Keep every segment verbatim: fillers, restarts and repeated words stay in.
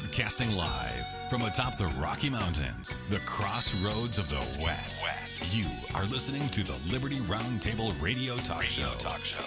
Broadcasting live from atop the Rocky Mountains, the crossroads of the West. West. You are listening to the Liberty Roundtable Radio Talk Radio Show. Talk Show.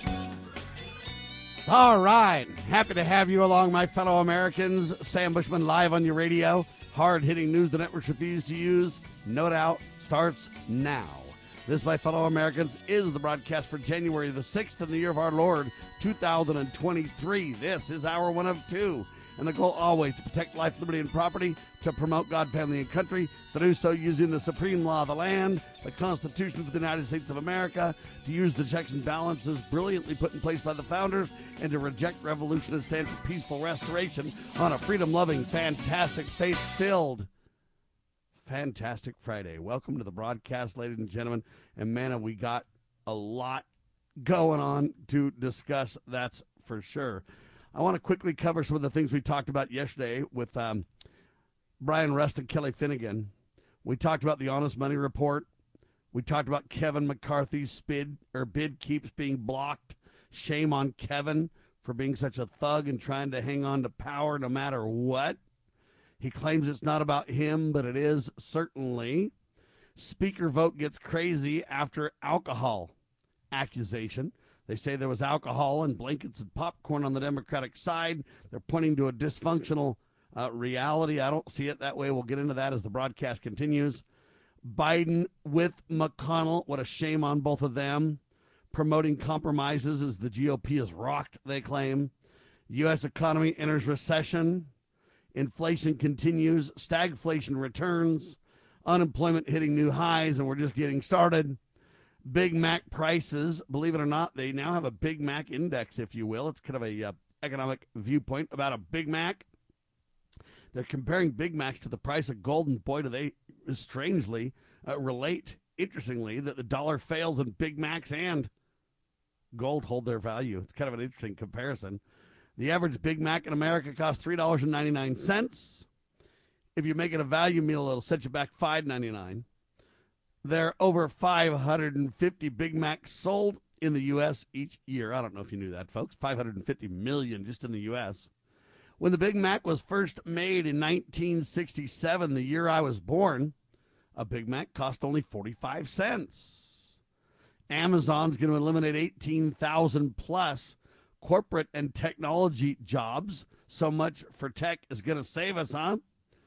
All right. Happy to have you along, my fellow Americans. Sam Bushman live on your radio. Hard-hitting news the networks refuse to use. No doubt starts now. This, my fellow Americans, is the broadcast for January the sixth in the year of our Lord, two thousand twenty-three. This is hour one of two. And the goal always to protect life, liberty, and property, to promote God, family, and country, to do so using the supreme law of the land, the Constitution of the United States of America, to use the checks and balances brilliantly put in place by the founders, and to reject revolution and stand for peaceful restoration on a freedom-loving, fantastic, faith-filled, fantastic Friday. Welcome to the broadcast, ladies and gentlemen. And, man, we got a lot going on to discuss, that's for sure. I want to quickly cover some of the things we talked about yesterday with um, Brian Rust and Kelly Finnegan. We talked about the Honest Money Report. We talked about Kevin McCarthy's bid, or bid keeps being blocked. Shame on Kevin for being such a thug and trying to hang on to power no matter what. He claims it's not about him, but it is certainly. Speaker vote gets crazy after alcohol accusation. They say there was alcohol and blankets and popcorn on the Democratic side. They're pointing to a dysfunctional uh, reality. I don't see it that way. We'll get into that as the broadcast continues. Biden with McConnell. What a shame on both of them. Promoting compromises as the G O P is rocked, they claim. U S economy enters recession. Inflation continues. Stagflation returns. Unemployment hitting new highs, and we're just getting started. Big Mac prices, believe it or not, they now have a Big Mac index, if you will. It's kind of a uh, economic viewpoint about a Big Mac. They're comparing Big Macs to the price of gold, and boy, do they strangely uh, relate, interestingly, that the dollar fails and Big Macs and gold hold their value. It's kind of an interesting comparison. The average Big Mac in America costs three dollars and ninety-nine cents. If you make it a value meal, it'll set you back five dollars and ninety-nine cents. There are over five hundred fifty Big Macs sold in the U S each year. I don't know if you knew that, folks. five hundred fifty million just in the U S. When the Big Mac was first made in nineteen sixty-seven, the year I was born, a Big Mac cost only forty-five cents. Amazon's going to eliminate eighteen thousand plus corporate and technology jobs. So much for tech is going to save us, huh?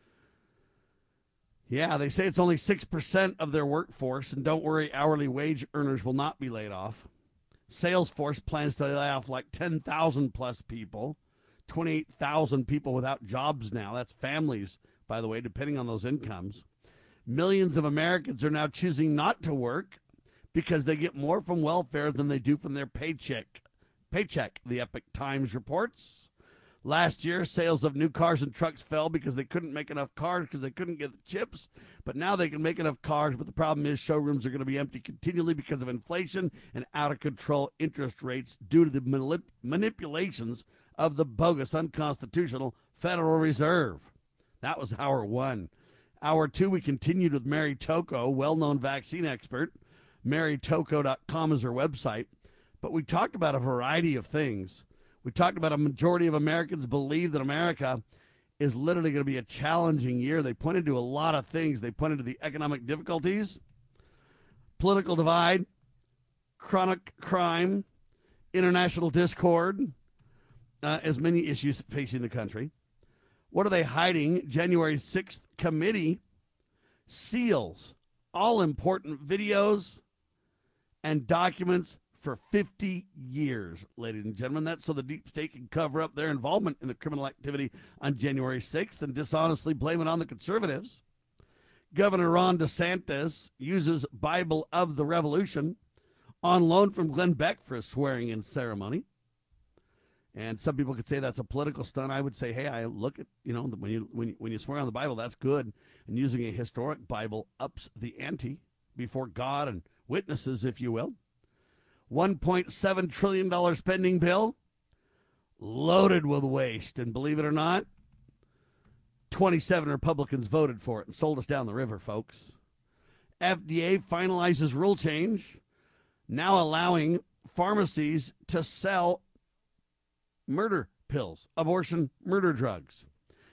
Yeah, they say it's only six percent of their workforce, and don't worry, hourly wage earners will not be laid off. Salesforce plans to lay off like ten thousand plus people, twenty-eight thousand people without jobs now. That's families, by the way, depending on those incomes. Millions of Americans are now choosing not to work because they get more from welfare than they do from their paycheck. Paycheck, the Epoch Times reports. Last year, sales of new cars and trucks fell because they couldn't make enough cars because they couldn't get the chips. But now they can make enough cars, but the problem is showrooms are going to be empty continually because of inflation and out-of-control interest rates due to the manip- manipulations of the bogus, unconstitutional Federal Reserve. That was hour one. Hour two, we continued with Mary Tocco, well-known vaccine expert. Mary Tocco dot com is her website. But we talked about a variety of things. We talked about a majority of Americans believe that America is literally going to be a challenging year. They pointed to a lot of things. They pointed to the economic difficulties, political divide, chronic crime, international discord, uh, as many issues facing the country. What are they hiding? January sixth committee seals all important videos and documents for fifty years, ladies and gentlemen. That's so the deep state can cover up their involvement in the criminal activity on January sixth and dishonestly blame it on the conservatives. Governor Ron DeSantis uses Bible of the Revolution on loan from Glenn Beck for a swearing-in ceremony. And some people could say that's a political stunt. I would say, hey, I look at, you know, when you when you, when you swear on the Bible, that's good. And using a historic Bible ups the ante before God and witnesses, if you will. one point seven trillion dollars spending bill, loaded with waste. And believe it or not, twenty-seven Republicans voted for it and sold us down the river, folks. F D A finalizes rule change, now allowing pharmacies to sell murder pills, abortion murder drugs.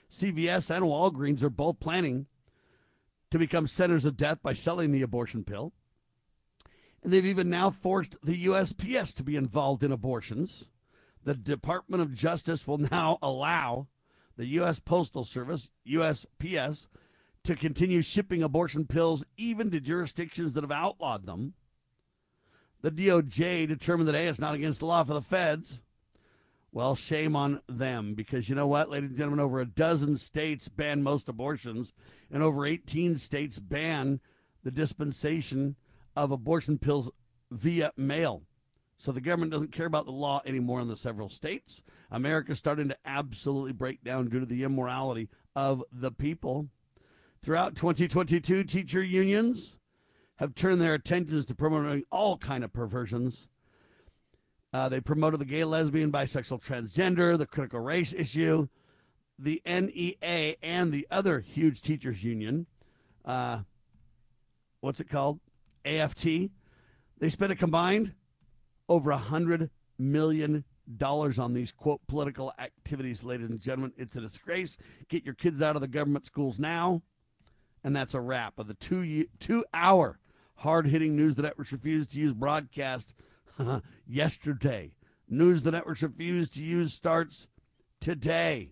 C V S and Walgreens are both planning to become centers of death by selling the abortion pill. And they've even now forced the U S P S to be involved in abortions. The Department of Justice will now allow the U S Postal Service, U S P S, to continue shipping abortion pills even to jurisdictions that have outlawed them. The D O J determined that, hey, it's not against the law for the feds. Well, shame on them, because you know what, ladies and gentlemen, over a dozen states ban most abortions, and over eighteen states ban the dispensation of abortion pills via mail. So the government doesn't care about the law anymore in the several states. America's starting to absolutely break down due to the immorality of the people. Throughout twenty twenty-two, teacher unions have turned their attentions to promoting all kind of perversions. Uh, they promoted the gay, lesbian, bisexual, transgender, the critical race issue. The N E A and the other huge teachers union, uh, what's it called? A F T. They spent a combined over one hundred million dollars on these, quote, political activities, ladies and gentlemen. It's a disgrace. Get your kids out of the government schools now. And that's a wrap of the two, two-hour hard-hitting News the Networks refused to use broadcast yesterday. News the Networks refused to use starts today.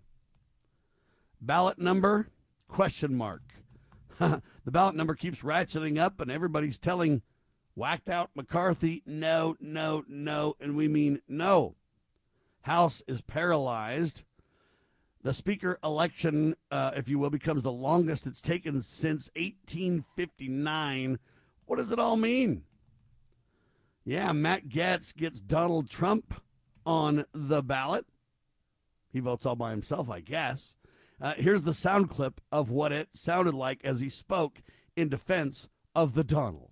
Ballot number, question mark. The ballot number keeps ratcheting up, and everybody's telling whacked out McCarthy, no, no, no, and we mean no. House is paralyzed. The speaker election, uh, if you will, becomes the longest it's taken since eighteen fifty-nine. What does it all mean? Yeah, Matt Gaetz gets Donald Trump on the ballot. He votes all by himself, I guess. Uh, here's the sound clip of what it sounded like as he spoke in defense of the Donald.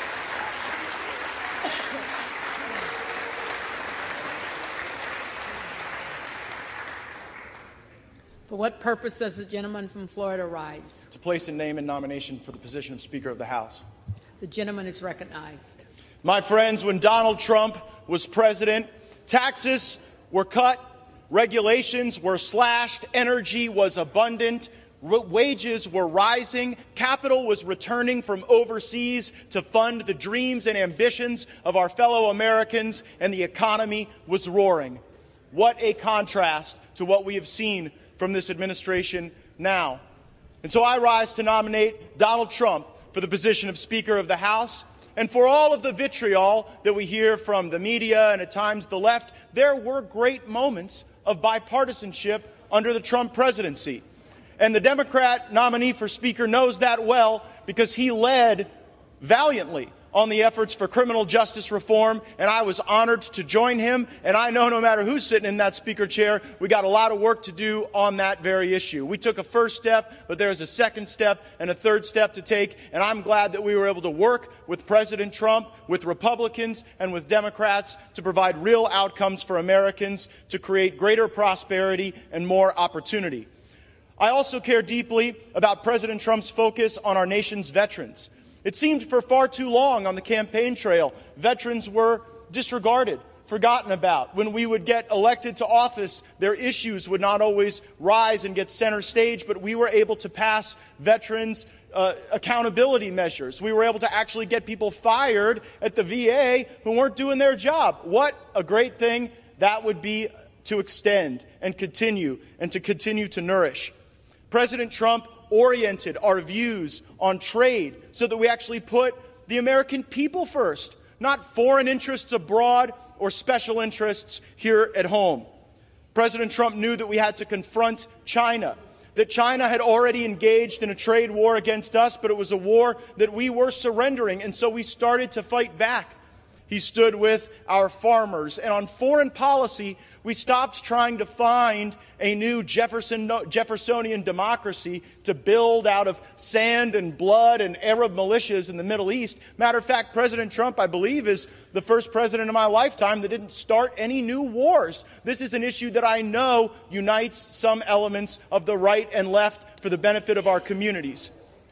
For what purpose does the gentleman from Florida rise? To place a name and nomination for the position of Speaker of the House. The gentleman is recognized. My friends, when Donald Trump was president, taxes were cut, regulations were slashed, energy was abundant, wages were rising, capital was returning from overseas to fund the dreams and ambitions of our fellow Americans, and the economy was roaring. What a contrast to what we have seen from this administration now. And so I rise to nominate Donald Trump for the position of Speaker of the House. And for all of the vitriol that we hear from the media and at times the left, there were great moments of bipartisanship under the Trump presidency. And the Democrat nominee for Speaker knows that well, because he led valiantly on the efforts for criminal justice reform, and I was honored to join him. And I know no matter who's sitting in that speaker chair, we got a lot of work to do on that very issue. We took a first step, but there's a second step and a third step to take, and I'm glad that we were able to work with President Trump, with Republicans, and with Democrats to provide real outcomes for Americans, to create greater prosperity and more opportunity. I also care deeply about President Trump's focus on our nation's veterans. It seemed for far too long on the campaign trail, veterans were disregarded, forgotten about. When we would get elected to office, their issues would not always rise and get center stage, but we were able to pass veterans uh, accountability measures. We were able to actually get people fired at the V A who weren't doing their job. What a great thing that would be to extend and continue and to continue to nourish. President Trump oriented our views on trade so that we actually put the American people first, not foreign interests abroad or special interests here at home. President Trump knew that we had to confront China, that China had already engaged in a trade war against us, but it was a war that we were surrendering, and so we started to fight back. He stood with our farmers. And on foreign policy, we stopped trying to find a new Jefferson, Jeffersonian democracy to build out of sand and blood and Arab militias in the Middle East. Matter of fact, President Trump, I believe, is the first president in my lifetime that didn't start any new wars. This is an issue that I know unites some elements of the right and left for the benefit of our communities.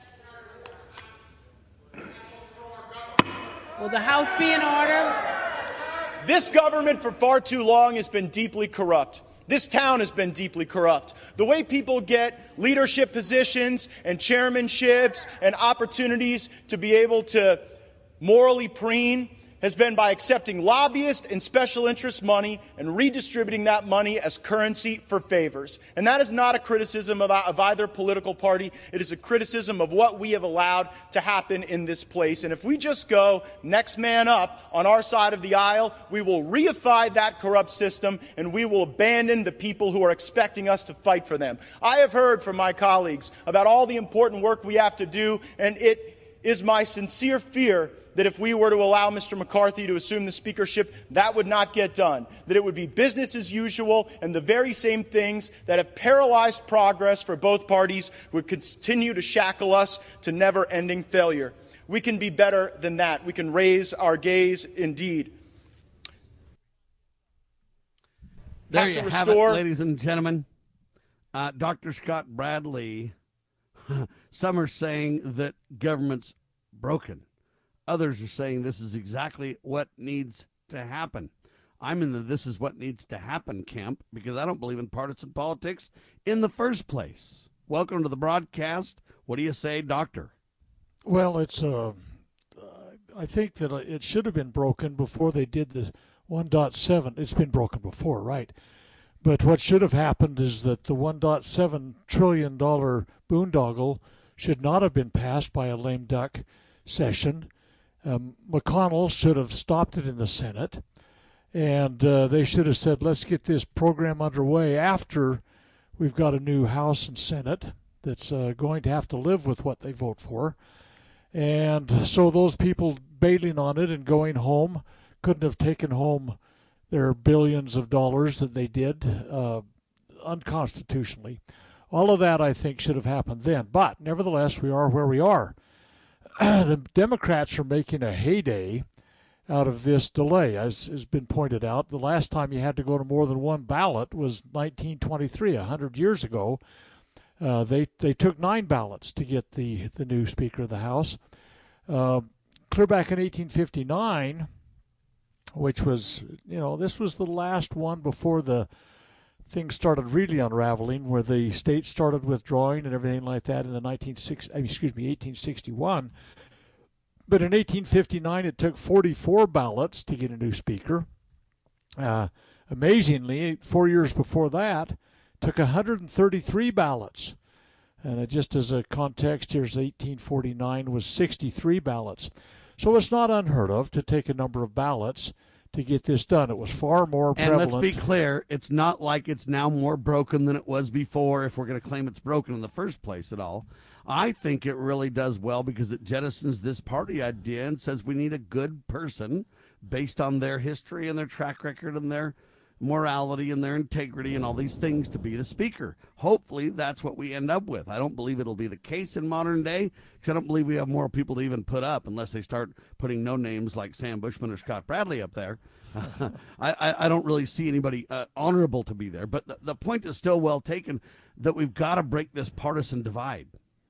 Will the House be in order? This government for far too long has been deeply corrupt. This town has been deeply corrupt. The way people get leadership positions and chairmanships and opportunities to be able to morally preen has been by accepting lobbyist and special interest money and redistributing that money as currency for favors. And that is not a criticism of, of either political party. It is a criticism of what we have allowed to happen in this place. And if we just go next man up on our side of the aisle, we will reify that corrupt system and we will abandon the people who are expecting us to fight for them. I have heard from my colleagues about all the important work we have to do, and it is my sincere fear that if we were to allow Mister McCarthy to assume the speakership, that would not get done. That it would be business as usual, and the very same things that have paralyzed progress for both parties would continue to shackle us to never-ending failure. We can be better than that. We can raise our gaze indeed. There have you to have restore- it, ladies and gentlemen. Uh, Doctor Scott Bradley, some are saying that government's broken. Others are saying this is exactly what needs to happen. I'm in the this is what needs to happen camp because I don't believe in partisan politics in the first place. Welcome to the broadcast. What do you say, Doctor? Well, it's uh, I think that it should have been broken before they did the one point seven. It's been broken before, right? But what should have happened is that the one point seven trillion dollars boondoggle should not have been passed by a lame duck session. Um, McConnell should have stopped it in the Senate, and uh, they should have said, let's get this program underway after we've got a new House and Senate that's uh, going to have to live with what they vote for. And so those people bailing on it and going home couldn't have taken home their billions of dollars that they did uh, unconstitutionally. All of that, I think, should have happened then. But nevertheless, we are where we are. The Democrats are making a heyday out of this delay. As has been pointed out, the last time you had to go to more than one ballot was nineteen twenty-three, one hundred years ago. Uh, they they took nine ballots to get the, the new Speaker of the House. Uh, clear back in eighteen fifty-nine, which was, you know, this was the last one before the things started really unraveling, where the states started withdrawing and everything like that in the nineteen sixty, excuse me, eighteen sixty-one. But in eighteen fifty-nine, it took forty-four ballots to get a new speaker. Uh, amazingly, four years before that, it took one hundred thirty-three ballots. And just as a context, here's eighteen forty-nine was sixty-three ballots. So it's not unheard of to take a number of ballots to get this done. It was far more prevalent. And let's be clear, it's not like it's now more broken than it was before, if we're going to claim it's broken in the first place at all. I think it really does well because it jettisons this party idea and says we need a good person based on their history and their track record and their morality and their integrity and all these things to be the speaker. Hopefully that's what we end up with. I don't believe it'll be the case in modern day because I don't believe we have more people to even put up unless they start putting no names like Sam Bushman or Scott Bradley up there. I, I, I don't really see anybody uh, honorable to be there. But the, the point is still well taken that we've got to break this partisan divide.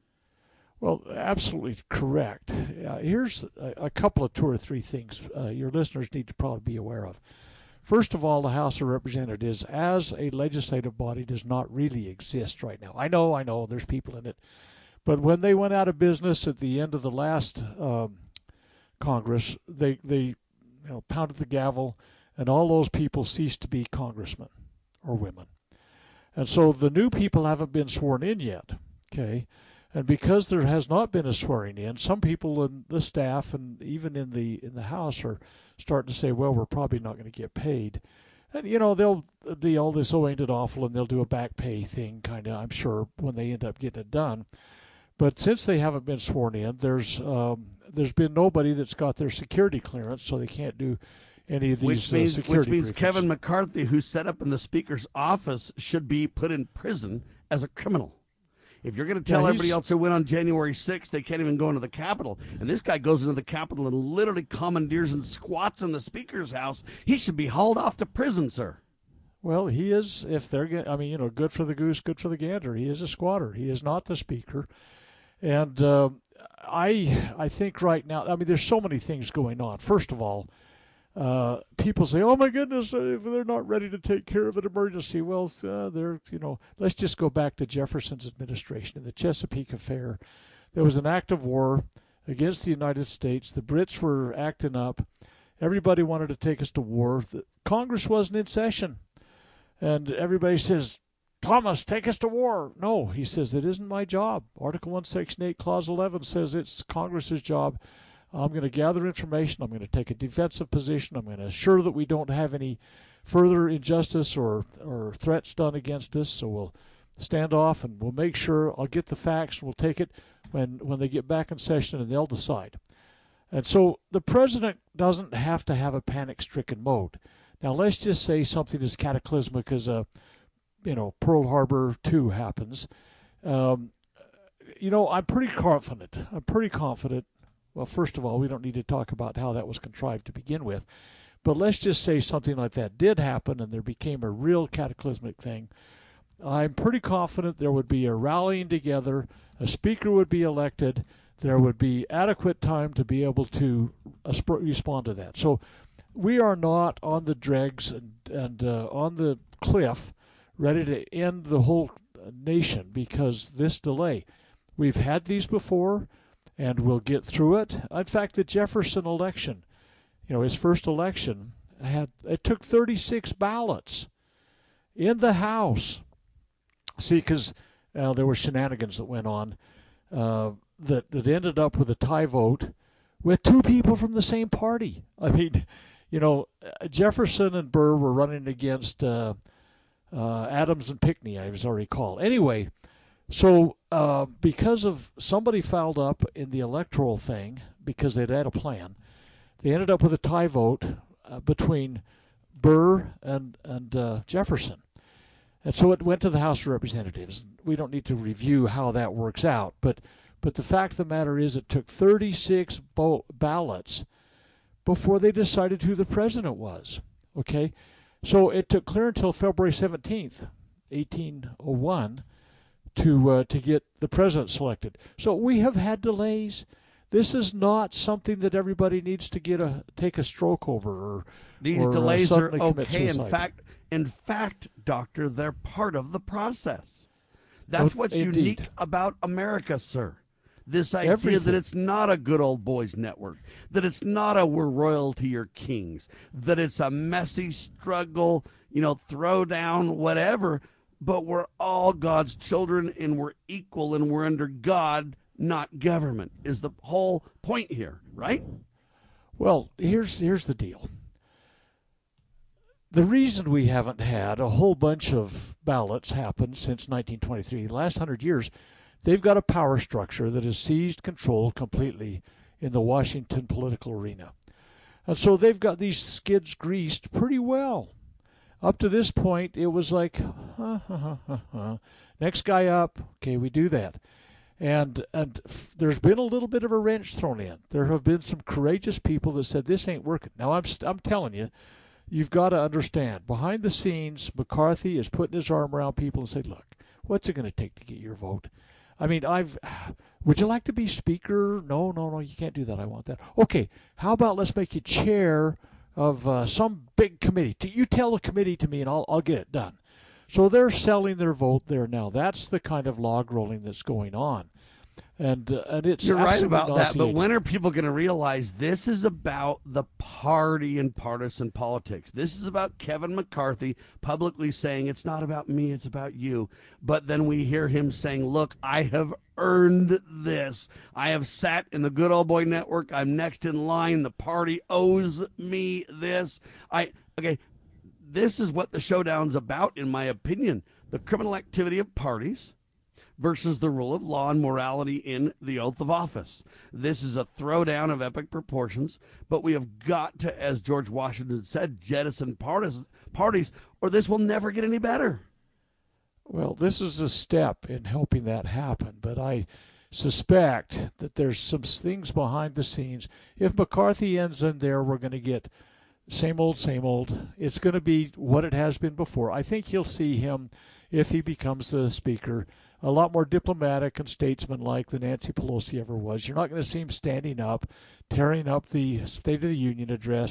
Well, absolutely correct. Uh, here's a, a couple of two or three things uh, your listeners need to probably be aware of. First of all, the House of Representatives as a legislative body does not really exist right now. I know, I know, there's people in it. But when they went out of business at the end of the last um, Congress, they, they you know, pounded the gavel, and all those people ceased to be congressmen or women. And so the new people haven't been sworn in yet, okay? And because there has not been a swearing in, some people in the staff and even in the in the House are starting to say, well, we're probably not going to get paid. And, you know, they'll be all this, oh, ain't it awful, and they'll do a back pay thing, kind of, I'm sure, when they end up getting it done. But since they haven't been sworn in, there's um, there's been nobody that's got their security clearance, so they can't do any of these which means, uh, security Which means briefings. Kevin McCarthy, who's set up in the Speaker's office, should be put in prison as a criminal. If you're going to tell Yeah, everybody he's- else who went on January sixth they can't even go into the Capitol, and this guy goes into the Capitol and literally commandeers and squats in the Speaker's house, he should be hauled off to prison, sir. Well, he is, if they're, get- I mean, you know, good for the goose, good for the gander. He is a squatter. He is not the Speaker. And uh, I I think right now, I mean, there's so many things going on. First of all, Uh, people say, "Oh my goodness, if they're not ready to take care of an emergency." Well, uh, they're you know, let's just go back to Jefferson's administration in the Chesapeake affair. There was an act of war against the United States. The Brits were acting up. Everybody wanted to take us to war. The Congress wasn't in session, and everybody says, "Thomas, take us to war." No, he says, "It isn't my job." Article one, Section eight, Clause eleven says it's Congress's job. I'm going to gather information. I'm going to take a defensive position. I'm going to assure that we don't have any further injustice or or threats done against us. So we'll stand off and we'll make sure. I'll get the facts and we'll take it when, when they get back in session and they'll decide. And so the president doesn't have to have a panic-stricken mode. Now let's just say something as cataclysmic as a, you know, Pearl Harbor two happens. Um, you know, I'm pretty confident. I'm pretty confident. Well, first of all, we don't need to talk about how that was contrived to begin with. But let's just say something like that did happen and there became a real cataclysmic thing. I'm pretty confident there would be a rallying together, a speaker would be elected, there would be adequate time to be able to uh, sp- respond to that. So we are not on the dregs and, and uh, on the cliff ready to end the whole nation because this delay. We've had these before. And we'll get through it. In fact, the Jefferson election, you know, his first election, had it took thirty-six ballots in the House. See, because uh, there were shenanigans that went on uh, that, that ended up with a tie vote with two people from the same party. I mean, you know, Jefferson and Burr were running against uh, uh, Adams and Pinckney, as I recall. Anyway, so uh, because of somebody fouled up in the electoral thing, because they'd had a plan, they ended up with a tie vote uh, between Burr and, and uh, Jefferson. And so it went to the House of Representatives. We don't need to review how that works out, but but the fact of the matter is it took thirty-six bo- ballots before they decided who the president was. Okay? So it took clear until February seventeenth, eighteen oh one, to uh, to get the president selected. So we have had delays. This is not something that everybody needs to get a take a stroke over. Or these or, delays uh, are okay. In suicide. fact, in fact, doctor, they're part of the process. That's Oh, what's indeed. unique about America, sir. This idea Everything. that it's not a good old boys network, that it's not a we're royalty or kings, that it's a messy struggle, you know, throw down, whatever. But we're all God's children and we're equal and we're under God, not government, is the whole point here, right? Well, here's here's the deal. The reason we haven't had a whole bunch of ballots happen since nineteen twenty-three, the last hundred years, they've got a power structure that has seized control completely in the Washington political arena. And so they've got these skids greased pretty well. Up to this point, it was like, huh, huh, huh, huh, huh. Next guy up, okay, we do that. And and f- there's been a little bit of a wrench thrown in. There have been some courageous people that said, this ain't working. Now, I'm st- I'm telling you, you've got to understand, behind the scenes, McCarthy is putting his arm around people and saying, look, what's it going to take to get your vote? I mean, I've, would you like to be speaker? No, no, no, you can't do that. I want that. Okay, how about let's make you chair of uh, some big committee. You tell the committee to me and I'll I'll get it done. So they're selling their vote there now. That's the kind of log rolling that's going on. And uh, and it's You're right about that, but nauseating. when are people going to realize this is about the party and partisan politics? This is about Kevin McCarthy publicly saying it's not about me, it's about you. But then we hear him saying, look, I have earned this. I have sat in the good old boy network. I'm next in line. The party owes me this. I okay, this is what the showdown's about, in my opinion. The criminal activity of parties versus the rule of law and morality in the oath of office. This is a throwdown of epic proportions, but we have got to, as George Washington said, jettison parties, parties, or this will never get any better. Well, this is a step in helping that happen, but I suspect that there's some things behind the scenes. If McCarthy ends in there, we're going to get same old, same old. It's going to be what it has been before. I think you'll see him, if he becomes the speaker, a lot more diplomatic and statesmanlike than Nancy Pelosi ever was. You're not going to see him standing up, tearing up the State of the Union address.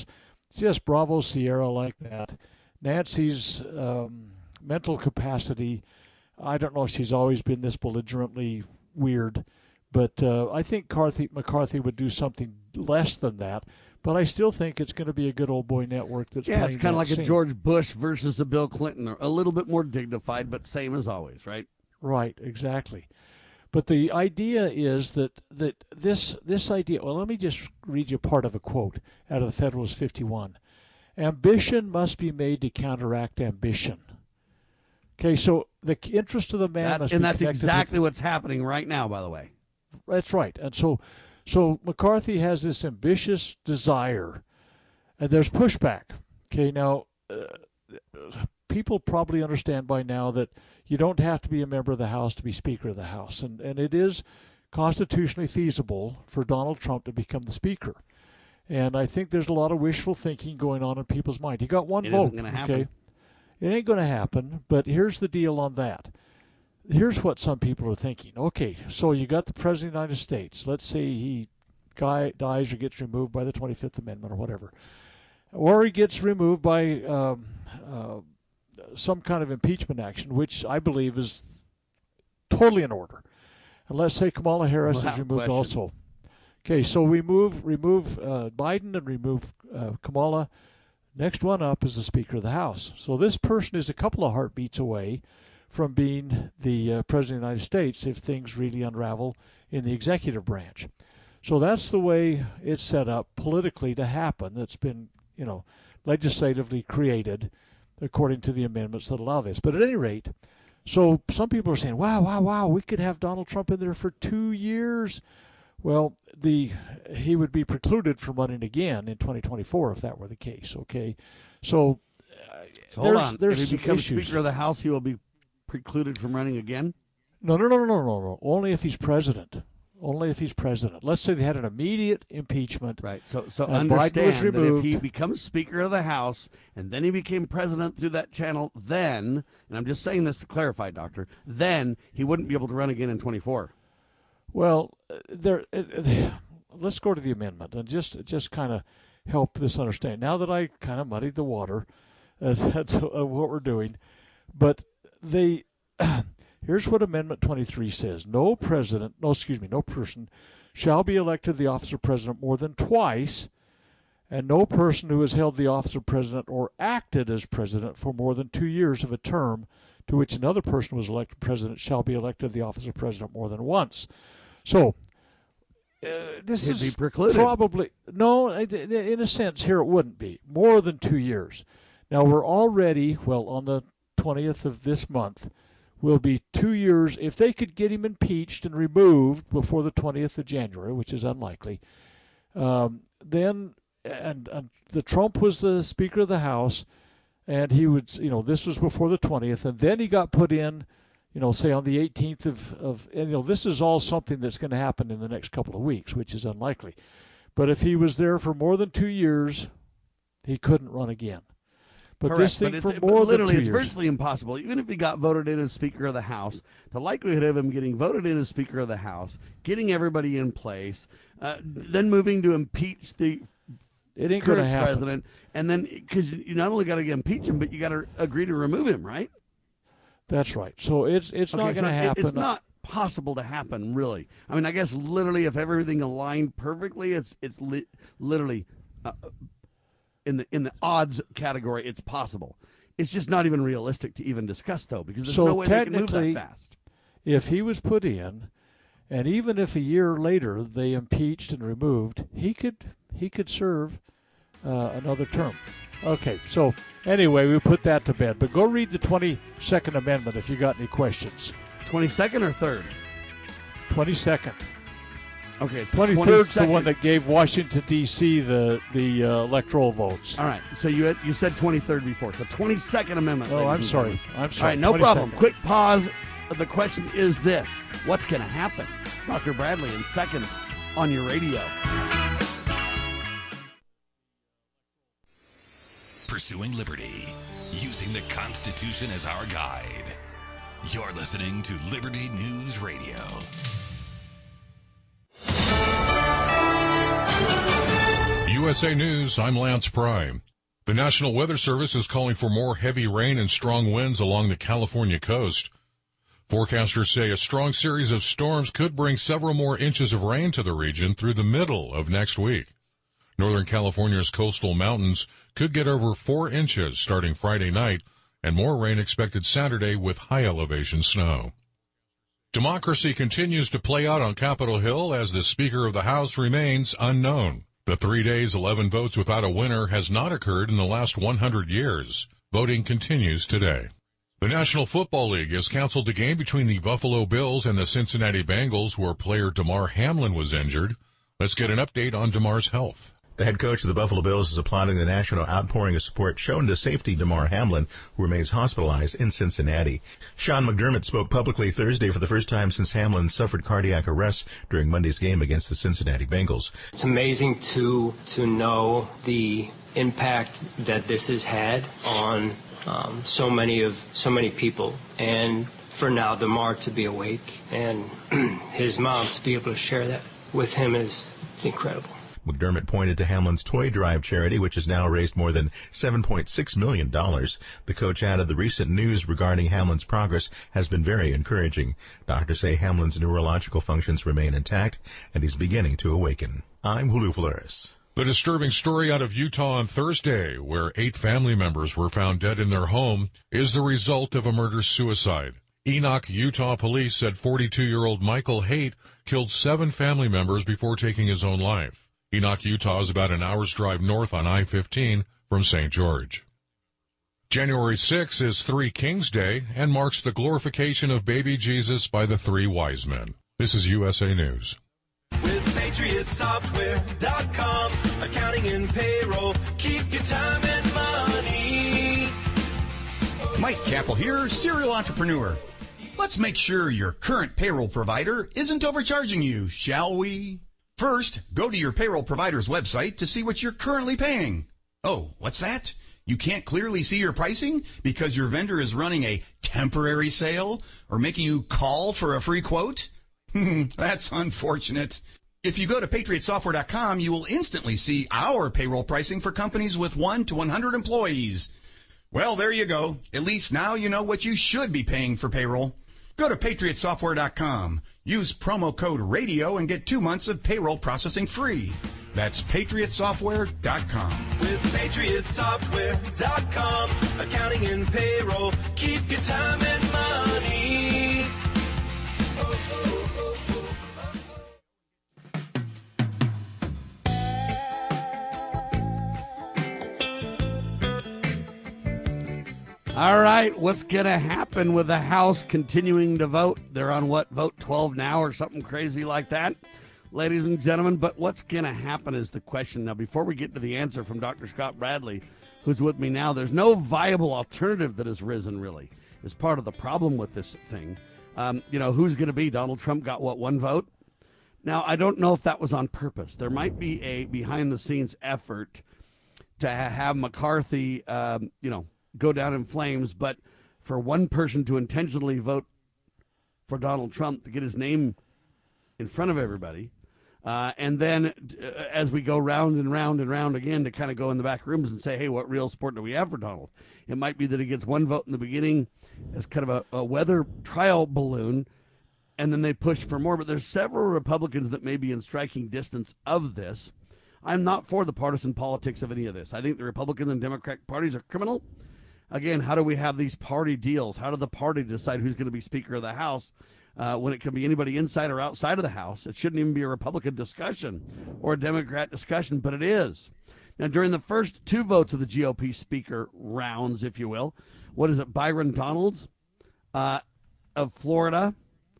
just Bravo Sierra like that. Nancy's um, mental capacity, I don't know if she's always been this belligerently weird, but uh, I think McCarthy, McCarthy would do something less than that. But I still think it's going to be a good old boy network that's yeah, playing it's kind of like scene. a George Bush versus a Bill Clinton, a little bit more dignified, but same as always, right? Right, exactly. But the idea is that, that this this idea, well, let me just read you part of a quote out of the Federalist fifty-one. Ambition must be made to counteract ambition. Okay, so the interest of the man That, must and be that's connected exactly with, what's happening right now, by the way. That's right. And so so McCarthy has this ambitious desire, and there's pushback. Okay, now, uh, people probably understand by now that you don't have to be a member of the House to be Speaker of the House, and, and it is constitutionally feasible for Donald Trump to become the Speaker. And I think there's a lot of wishful thinking going on in people's mind. He got one It vote. isn't gonna happen. Okay? It ain't going to happen, but here's the deal on that. Here's what some people are thinking. Okay, so you got the President of the United States. Let's say he guy dies or gets removed by the twenty-fifth Amendment or whatever. Or he gets removed by um, uh, some kind of impeachment action, which I believe is totally in order. And let's say Kamala Harris Without is removed question. also. Okay, so we move, remove uh, Biden and remove uh, Kamala. Next one up is the Speaker of the House. So this person is a couple of heartbeats away from being the uh, President of the United States if things really unravel in the executive branch. So that's the way it's set up politically to happen. That's been, you know, legislatively created according to the amendments that allow this. But at any rate, so some people are saying, wow, wow, wow, we could have Donald Trump in there for two years. Well, the he would be precluded from running again in twenty twenty-four if that were the case, okay? So, uh, So hold there's, on. there's if he some becomes issues. Speaker of the House, he will be precluded from running again? No, no, no, no, no, no, no. Only if he's president. Only if he's president. Let's say they had an immediate impeachment. Right. So so And Biden was understand that if removed. he becomes Speaker of the House and then he became president through that channel, then, and I'm just saying this to clarify, Doctor, then he wouldn't be able to run again in twenty-four. Well, uh, there. Uh, uh, let's go to the amendment and just just kind of help this understand. Now that I kind of muddied the water, uh, that's uh, what we're doing. But they here's what Amendment twenty-three says: No president, no excuse me, no person shall be elected the office of president more than twice, and no person who has held the office of president or acted as president for more than two years of a term to which another person was elected president shall be elected the office of president more than once. So, uh, this He'd is be precluded. probably, no, in a sense here it wouldn't be, more than two years. Now we're already, well, on the twentieth of this month, will be two years, if they could get him impeached and removed before the twentieth of January, which is unlikely, um, then, and, and the Trump was the Speaker of the House, and he would, you know, this was before the twentieth, and then he got put in, you know, say on the eighteenth of, of and, you know, this is all something that's going to happen in the next couple of weeks, which is unlikely. But if he was there for more than two years, he couldn't run again. But Correct. this thing but for it's, more literally, than two it's years. virtually impossible. Even if he got voted in as Speaker of the House, the likelihood of him getting voted in as Speaker of the House, getting everybody in place, uh, then moving to impeach the It ain't going to current happen. president, and then because you not only got to impeach him, but you got to agree to remove him, right? That's right. So it's it's not Okay, going to so it- happen. It's not possible to happen, really. I mean, I guess literally, if everything aligned perfectly, it's it's li- literally uh, in the in the odds category. It's possible. It's just not even realistic to even discuss, though, because there's So no way they can move that technically- fast. If he was put in, and even if a year later they impeached and removed, he could he could serve uh, another term. Okay, so anyway, we put that to bed. But go read the twenty-second Amendment if you got any questions. twenty-second or third? twenty-second. Okay, so twenty-third's the one twenty-second. that gave Washington, D C the, the uh, electoral votes. All right, so you had, you said twenty-third before, so twenty-second Amendment. Oh, ladies I'm and sorry. gentlemen. I'm sorry. All right, no problem. twenty-second. Quick pause. The question is this: what's going to happen? Doctor Bradley in seconds on your radio. Pursuing liberty, using the Constitution as our guide. You're listening to Liberty News Radio. U S A News, I'm Lance Pry. The National Weather Service is calling for more heavy rain and strong winds along the California coast. Forecasters say a strong series of storms could bring several more inches of rain to the region through the middle of next week. Northern California's coastal mountains could get over four inches starting Friday night, and more rain expected Saturday with high elevation snow. Democracy continues to play out on Capitol Hill as the Speaker of the House remains unknown. The three days, eleven votes without a winner has not occurred in the last one hundred years. Voting continues today. The National Football League has canceled the game between the Buffalo Bills and the Cincinnati Bengals, where player Damar Hamlin was injured. Let's get an update on Damar's health. The head coach of the Buffalo Bills is applauding the national outpouring of support shown to safety Damar Hamlin, who remains hospitalized in Cincinnati. Sean McDermott spoke publicly Thursday for the first time since Hamlin suffered cardiac arrest during Monday's game against the Cincinnati Bengals. It's amazing to to know the impact that this has had on um, so many of so many people, and for now Damar to be awake and his mom to be able to share that with him is it's incredible. McDermott pointed to Hamlin's Toy Drive charity, which has now raised more than seven point six million dollars. The coach added the recent news regarding Hamlin's progress has been very encouraging. Doctors say Hamlin's neurological functions remain intact, and he's beginning to awaken. I'm Julio Flores. The disturbing story out of Utah on Thursday, where eight family members were found dead in their home, is the result of a murder-suicide. Enoch, Utah police said forty-two-year-old Michael Haight killed seven family members before taking his own life. Enoch, Utah is about an hour's drive north on I fifteen from Saint George. January sixth is Three Kings Day and marks the glorification of baby Jesus by the three wise men. This is U S A News. With Patriot Software dot com, accounting and payroll, keep your time and money. Mike Capel here, serial entrepreneur. Let's make sure your current payroll provider isn't overcharging you, shall we? First, go to your payroll provider's website to see what you're currently paying. Oh, what's that? You can't clearly see your pricing because your vendor is running a temporary sale or making you call for a free quote? That's unfortunate. If you go to Patriot Software dot com, you will instantly see our payroll pricing for companies with one to one hundred employees. Well, there you go. At least now you know what you should be paying for payroll. Go to Patriot Software dot com. Use promo code RADIO and get two months of payroll processing free. That's Patriot Software dot com. With Patriot Software dot com, accounting and payroll, keep your time and money. All right, what's going to happen with the House continuing to vote? They're on, what, vote twelve now or something crazy like that, ladies and gentlemen. But what's going to happen is the question. Now, before we get to the answer from Doctor Scott Bradley, who's with me now, there's no viable alternative that has risen, really, is part of the problem with this thing. Um, you know, who's going to be? Donald Trump got, what, one vote? Now, I don't know if that was on purpose. There might be a behind-the-scenes effort to have McCarthy, um, you know, go down in flames, but for one person to intentionally vote for Donald Trump to get his name in front of everybody, uh, and then uh, as we go round and round and round again to kind of go in the back rooms and say, hey, what real support do we have for Donald? It might be that he gets one vote in the beginning as kind of a, a weather trial balloon, and then they push for more, but there's several Republicans that may be in striking distance of this. I'm not for the partisan politics of any of this. I think the Republican and Democratic parties are criminal. Again, how do we have these party deals? How does the party decide who's going to be Speaker of the House uh, when it can be anybody inside or outside of the House? It shouldn't even be a Republican discussion or a Democrat discussion, but it is. Now, during the first two votes of the G O P Speaker rounds, if you will, what is it, Byron Donalds uh, of Florida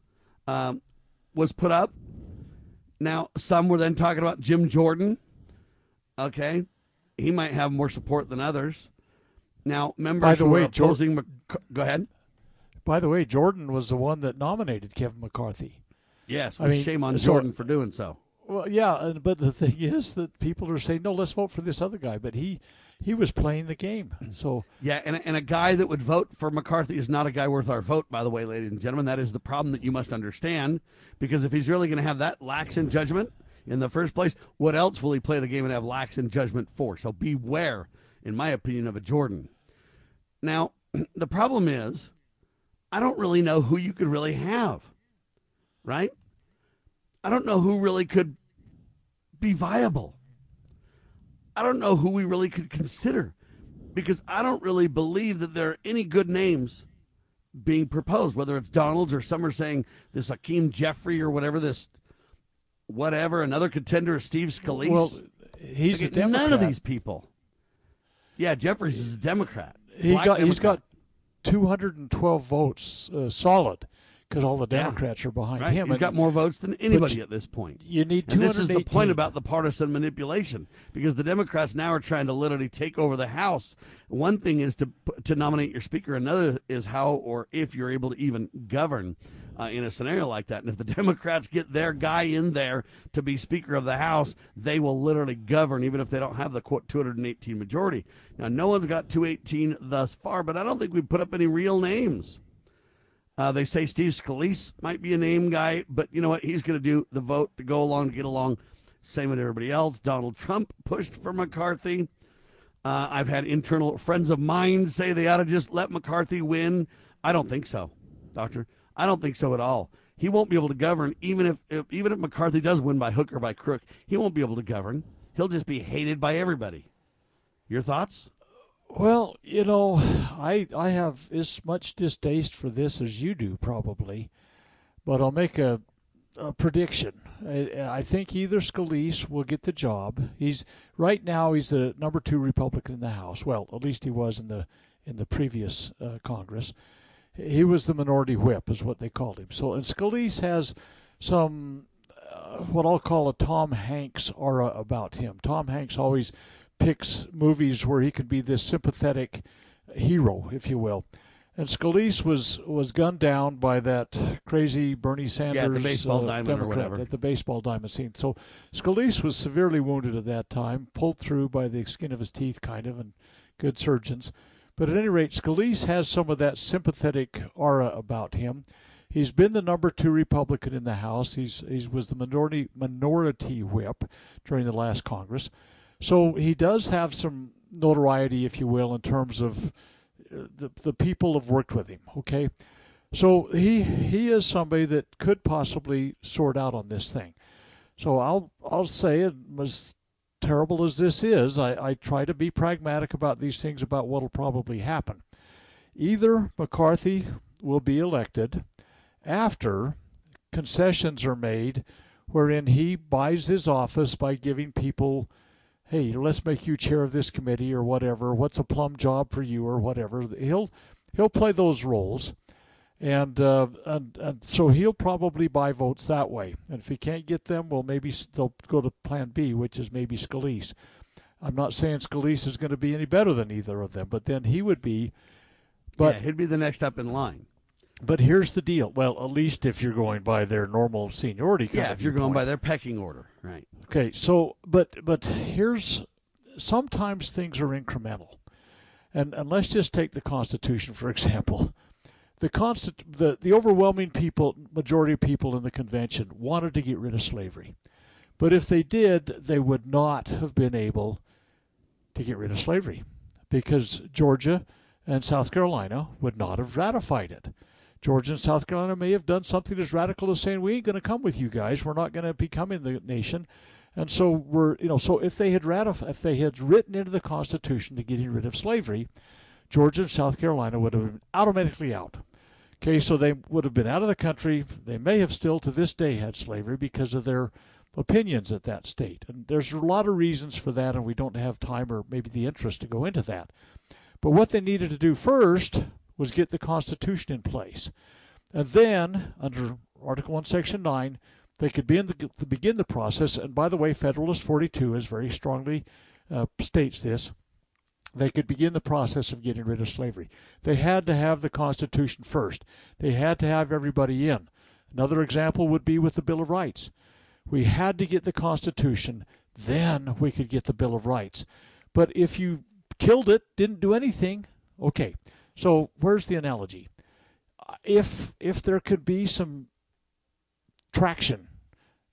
um, was put up. Now, some were then talking about Jim Jordan. Okay, he might have more support than others. Now, members by the who way, are opposing... Jor- Mc- go ahead. By the way, Jordan was the one that nominated Kevin McCarthy. Yes, I mean, shame on so, Jordan for doing so. Well, yeah, but the thing is that people are saying, no, let's vote for this other guy. But he he was playing the game. So Yeah, and, and a guy that would vote for McCarthy is not a guy worth our vote, by the way, ladies and gentlemen. That is the problem that you must understand, because if he's really going to have that lax in judgment in the first place. What else will he play the game and have lax in judgment for? So beware, in my opinion, of a Jordan. Now, the problem is, I don't really know who you could really have, right? I don't know who really could be viable. I don't know who we really could consider, because I don't really believe that there are any good names being proposed, whether it's Donald's or some are saying this Hakeem Jeffrey or whatever, this whatever, another contender is Steve Scalise. Well, he's Like, a Democrat. none of these people. Yeah, Jeffries is a Democrat. He Black got, he's Democrat. got two hundred twelve votes uh, solid, because all the Yeah. Democrats are behind Right. him. He's And- got more votes than anybody but at this point. You need And this is the point two hundred eighteen. about the partisan manipulation, because the Democrats now are trying to literally take over the House. One thing is to to nominate your speaker. Another is how or if you're able to even govern uh, in a scenario like that. And if the Democrats get their guy in there to be Speaker of the House, they will literally govern, even if they don't have the, quote, two hundred eighteen majority. Now, no one's got two eighteen thus far, but I don't think we've put up any real names. Uh, they say Steve Scalise might be a name guy, but you know what? He's going to do the vote to go along, to get along. Same with everybody else. Donald Trump pushed for McCarthy. Uh, I've had internal friends of mine say they ought to just let McCarthy win. I don't think so, Doctor. I don't think so at all. He won't be able to govern, even if, if even if McCarthy does win by hook or by crook. He won't be able to govern. He'll just be hated by everybody. Your thoughts? Well, you know, I I have as much distaste for this as you do, probably, but I'll make a, a prediction. I, I think either Scalise will get the job. He's right now he's the number two Republican in the House. Well, at least he was in the in the previous uh, Congress. He was the minority whip, is what they called him. So, and Scalise has some uh, what I'll call a Tom Hanks aura about him. Tom Hanks always picks movies where he could be this sympathetic hero, if you will. And Scalise was, was gunned down by that crazy Bernie Sanders Yeah, the baseball uh, diamond or Democrat whatever. at the baseball diamond scene. So Scalise was severely wounded at that time, pulled through by the skin of his teeth, kind of, and good surgeons. But at any rate, Scalise has some of that sympathetic aura about him. He's been the number two Republican in the House. He's he was the minority minority whip during the last Congress. So he does have some notoriety, if you will, in terms of the the people have worked with him. Okay, so he he is somebody that could possibly sort out on this thing. So I'll I'll say it, as terrible as this is, I, I try to be pragmatic about these things, about what will probably happen. Either McCarthy will be elected after concessions are made, wherein he buys his office by giving people, hey, let's make you chair of this committee or whatever. What's a plum job for you or whatever? He'll he'll play those roles, and uh, and and so he'll probably buy votes that way. And if he can't get them, well, maybe they'll go to Plan B, which is maybe Scalise. I'm not saying Scalise is going to be any better than either of them, but then he would be. But yeah, he'd be the next up in line. But here's the deal. Well, at least if you're going by their normal seniority kind Yeah, of if you're going viewpoint. by their pecking order, right. Okay, so, but but here's, sometimes things are incremental. And, and let's just take the Constitution, for example. The, Constit- the, the overwhelming people, majority of people in the convention wanted to get rid of slavery. But if they did, they would not have been able to get rid of slavery, because Georgia and South Carolina would not have ratified it. Georgia and South Carolina may have done something as radical as saying, we ain't going to come with you guys. We're not going to become in the nation. And so we're, you know, so if they had ratified, if they had written into the Constitution to getting rid of slavery, Georgia and South Carolina would have been automatically out. Okay, so they would have been out of the country. They may have still to this day had slavery because of their opinions at that state. And there's a lot of reasons for that, and we don't have time or maybe the interest to go into that. But what they needed to do first was get the Constitution in place. And then, under Article one, Section nine, they could be in the, to begin the process. And by the way, Federalist forty-two is very strongly uh, states this. They could begin the process of getting rid of slavery. They had to have the Constitution first. They had to have everybody in. Another example would be with the Bill of Rights. We had to get the Constitution, then we could get the Bill of Rights. But if you killed it, didn't do anything, okay. So where's the analogy? If if there could be some traction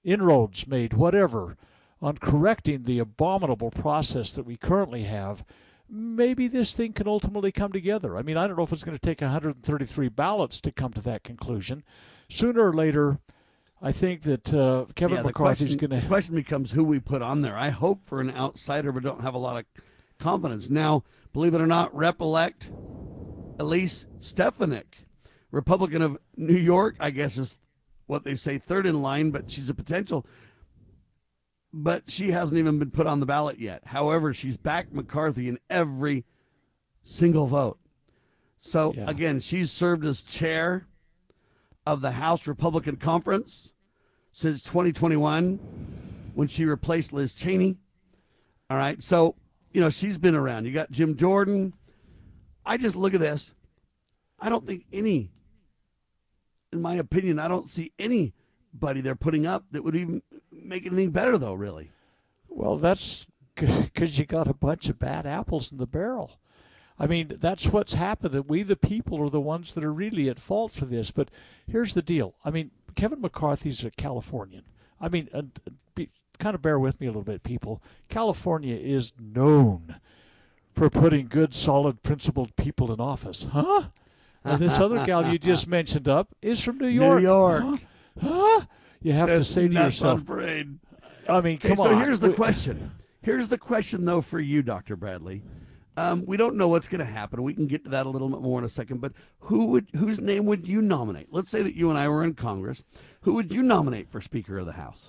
inroads made, whatever, on correcting the abominable process that we currently have, maybe this thing can ultimately come together. I mean, I don't know if it's going to take one hundred thirty-three ballots to come to that conclusion. Sooner or later, I think that uh, Kevin yeah, McCarthy's going to... The question becomes who we put on there. I hope for an outsider, but don't have a lot of confidence. Now, believe it or not, Rep-elect Elise Stefanik, Republican of New York, I guess is what they say third in line, but she's a potential... But she hasn't even been put on the ballot yet. However, she's backed McCarthy in every single vote. So, yeah. Again, she's served as chair of the House Republican Conference since twenty twenty-one when she replaced Liz Cheney. All right. So, you know, she's been around. You got Jim Jordan. I just look at this. I don't think any, in my opinion, I don't see anybody they're putting up that would even make anything better, though, really. Well, that's because you got a bunch of bad apples in the barrel. I mean, that's what's happened, that we, the people, are the ones that are really at fault for this. But here's the deal. I mean, Kevin McCarthy's a Californian. I mean, uh, be, kind of bear with me a little bit, people. California is known for putting good, solid, principled people in office. Huh? And this other gal you just mentioned up is from New York. New York. Huh? huh? You have That's to say to yourself, parade. I mean, come okay, on. So here's the question. Here's the question, though, for you, Doctor Bradley. Um, we don't know what's going to happen. We can get to that a little bit more in a second. But who would, whose name would you nominate? Let's say that you and I were in Congress. Who would you nominate for Speaker of the House?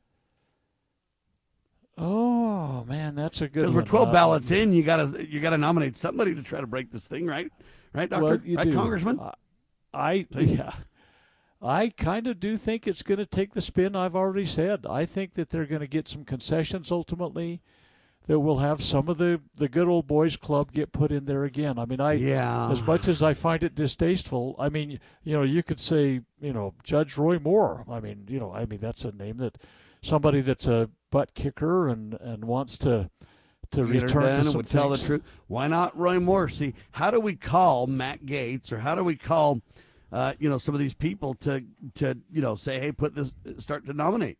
Oh man, that's a good one. Because we're twelve uh, ballots in, you gotta you gotta nominate somebody to try to break this thing, right? Right, Doctor? Well, you right, do. Congressman? Uh, I yeah. I kind of do think it's going to take the spin I've already said. I think that they're going to get some concessions ultimately, that we'll have some of the, the good old boys club get put in there again. I mean, I yeah. as much as I find it distasteful, I mean, you know, you could say, you know, Judge Roy Moore. I mean, you know, I mean, that's a name that somebody that's a butt kicker and, and wants to to Get return her done to some and would tell the things. truth. Why not Roy Moore? See, how do we call Matt Gaetz, or how do we call Uh, you know, some of these people to, to, you know, say, hey, put this, start to nominate?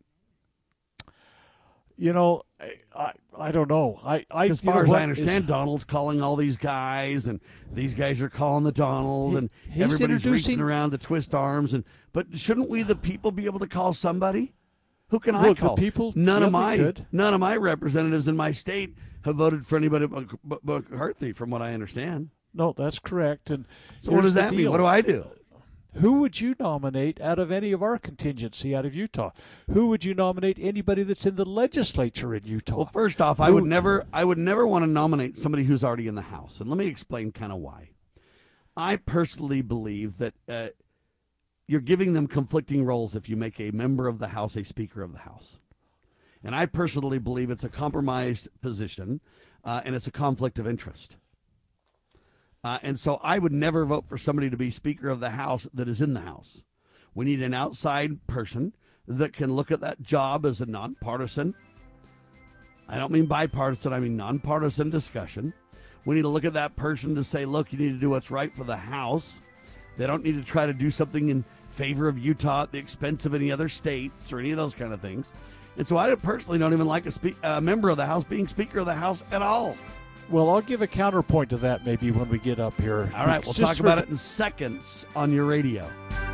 You know, I, I, I don't know. I, I as far as what, I understand, Donald's calling all these guys, and these guys are calling the Donald, he, and he's everybody's introducing... reaching around to twist arms. And but shouldn't we, the people, be able to call somebody? Who can well, I call? The people, none yeah, of my could. none of my representatives in my state have voted for anybody but, but, but McCarthy, from what I understand. No, that's correct. And so what does that deal. mean? What do I do? Who would you nominate out of any of our contingency out of Utah? Who would you nominate? Anybody that's in the legislature in Utah? Well, first off, I Who, would never I would never want to nominate somebody who's already in the House. And let me explain kind of why. I personally believe that uh, you're giving them conflicting roles if you make a member of the House a Speaker of the House. And I personally believe it's a compromised position, uh, and it's a conflict of interest. Uh, and so I would never vote for somebody to be Speaker of the House that is in the House. We need an outside person that can look at that job as a nonpartisan. I don't mean bipartisan, I mean nonpartisan discussion. We need to look at that person to say, look, you need to do what's right for the House. They don't need to try to do something in favor of Utah at the expense of any other states or any of those kind of things. And so I personally don't even like a, spe- a member of the House being Speaker of the House at all. Well, I'll give a counterpoint to that maybe when we get up here. All right, we'll talk about it in seconds on your radio.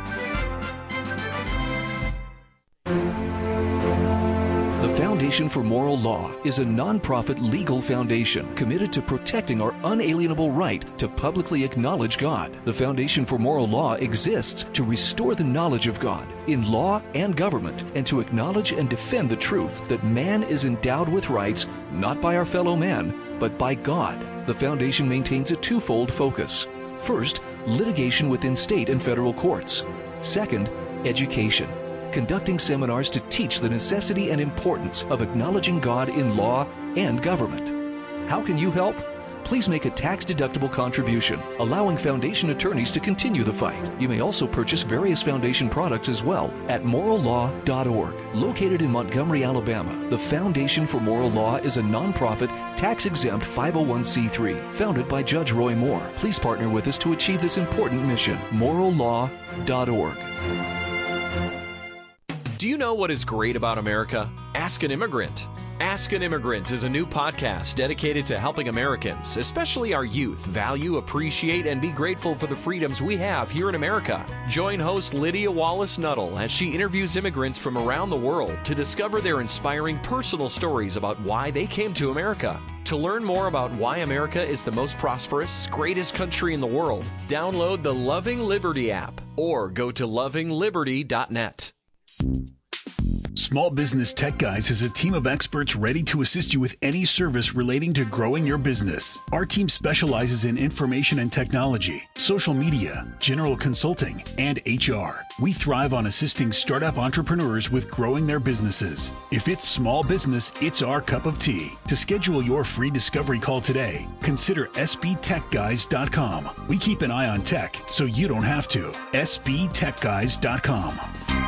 The Foundation for Moral Law is a nonprofit legal foundation committed to protecting our unalienable right to publicly acknowledge God. The Foundation for Moral Law exists to restore the knowledge of God in law and government, and to acknowledge and defend the truth that man is endowed with rights not by our fellow man, but by God. The Foundation maintains a twofold focus. First, litigation within state and federal courts. Second, education, conducting seminars to teach the necessity and importance of acknowledging God in law and government. How can you help? Please make a tax-deductible contribution, allowing Foundation attorneys to continue the fight. You may also purchase various Foundation products as well at moral law dot org. Located in Montgomery, Alabama, the Foundation for Moral Law is a nonprofit, tax-exempt five oh one c three, founded by Judge Roy Moore. Please partner with us to achieve this important mission. moral law dot org. Do you know what is great about America? Ask an Immigrant. Ask an Immigrant is a new podcast dedicated to helping Americans, especially our youth, value, appreciate, and be grateful for the freedoms we have here in America. Join host Lydia Wallace-Nuttall as she interviews immigrants from around the world to discover their inspiring personal stories about why they came to America. To learn more about why America is the most prosperous, greatest country in the world, download the Loving Liberty app or go to loving liberty dot net. Small Business Tech Guys is a team of experts ready to assist you with any service relating to growing your business. Our team specializes in information and technology, social media, general consulting, and H R. We thrive on assisting startup entrepreneurs with growing their businesses. If it's small business, it's our cup of tea. To schedule your free discovery call today, consider S B tech guys dot com. We keep an eye on tech so you don't have to. S B tech guys dot com.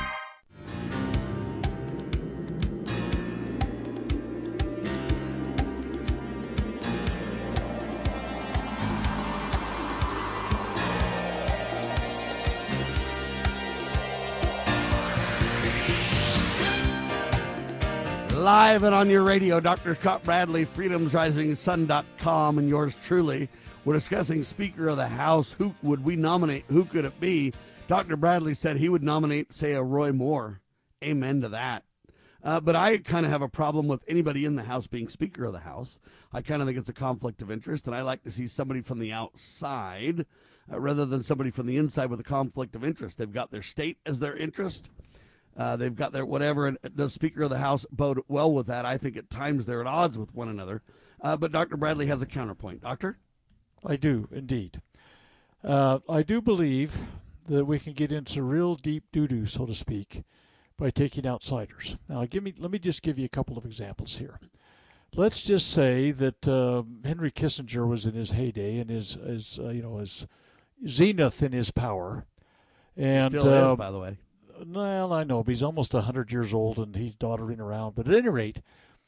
Live and on your radio, Doctor Scott Bradley, freedoms rising sun dot com, and yours truly. We're discussing Speaker of the House. Who would we nominate? Who could it be? Doctor Bradley said he would nominate, say, a Roy Moore. Amen to that. Uh, but I kind of have a problem with anybody in the House being Speaker of the House. I kind of think it's a conflict of interest, and I like to see somebody from the outside uh, rather than somebody from the inside with a conflict of interest. They've got their state as their interest. Uh, they've got their whatever, and does Speaker of the House bode well with that? I think at times they're at odds with one another. Uh, but Doctor Bradley has a counterpoint. Doctor? I do, indeed. Uh, I do believe that we can get into real deep doo-doo, so to speak, by taking outsiders. Now, give me, let me just give you a couple of examples here. Let's just say that uh, Henry Kissinger was in his heyday and his, his uh, you know, his zenith in his power. And, Still uh, is, by the way. Well, I know, but he's almost one hundred years old and he's doddering around. But at any rate,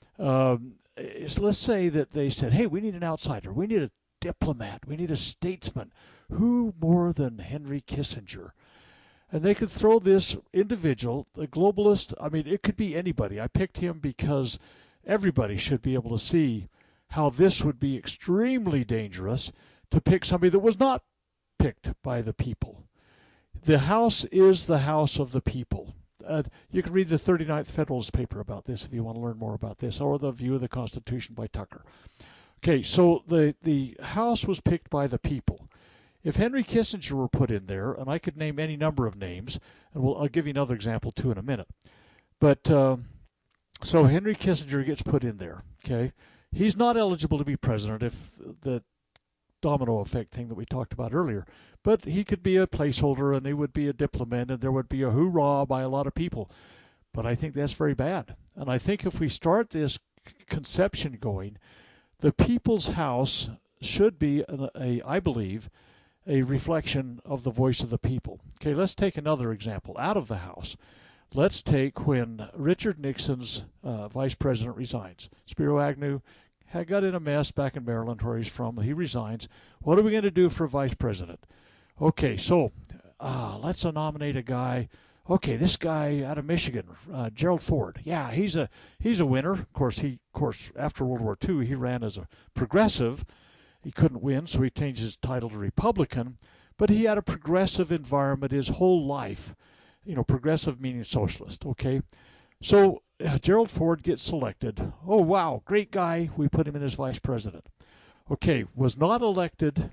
um, let's say that they said, hey, we need an outsider. We need a diplomat. We need a statesman. Who more than Henry Kissinger? And they could throw this individual, a globalist. I mean, it could be anybody. I picked him because everybody should be able to see how this would be extremely dangerous to pick somebody that was not picked by the people. The House is the House of the people. Uh, you can read the thirty-ninth Federalist paper about this if you want to learn more about this, or the View of the Constitution by Tucker. Okay, so the, the House was picked by the people. If Henry Kissinger were put in there, and I could name any number of names, and we'll, I'll give you another example too in a minute. But uh, so Henry Kissinger gets put in there. Okay, he's not eligible to be president if the domino effect thing that we talked about earlier. But he could be a placeholder, and he would be a diplomat, and there would be a hoorah by a lot of people. But I think that's very bad. And I think if we start this conception going, the people's house should be, a, a, I believe, a reflection of the voice of the people. Okay, let's take another example. Out of the House, let's take when Richard Nixon's uh, vice president resigns. Spiro Agnew had got in a mess back in Maryland where he's from. He resigns. What are we going to do for vice president? Okay, so uh, let's nominate a guy. Okay, this guy out of Michigan, uh, Gerald Ford. Yeah, he's a he's a winner. Of course, he of course after World War Two, he ran as a progressive. He couldn't win, so he changed his title to Republican. But he had a progressive environment his whole life. You know, progressive meaning socialist. Okay, so uh, Gerald Ford gets selected. Oh wow, great guy. We put him in as vice president. Okay, was not elected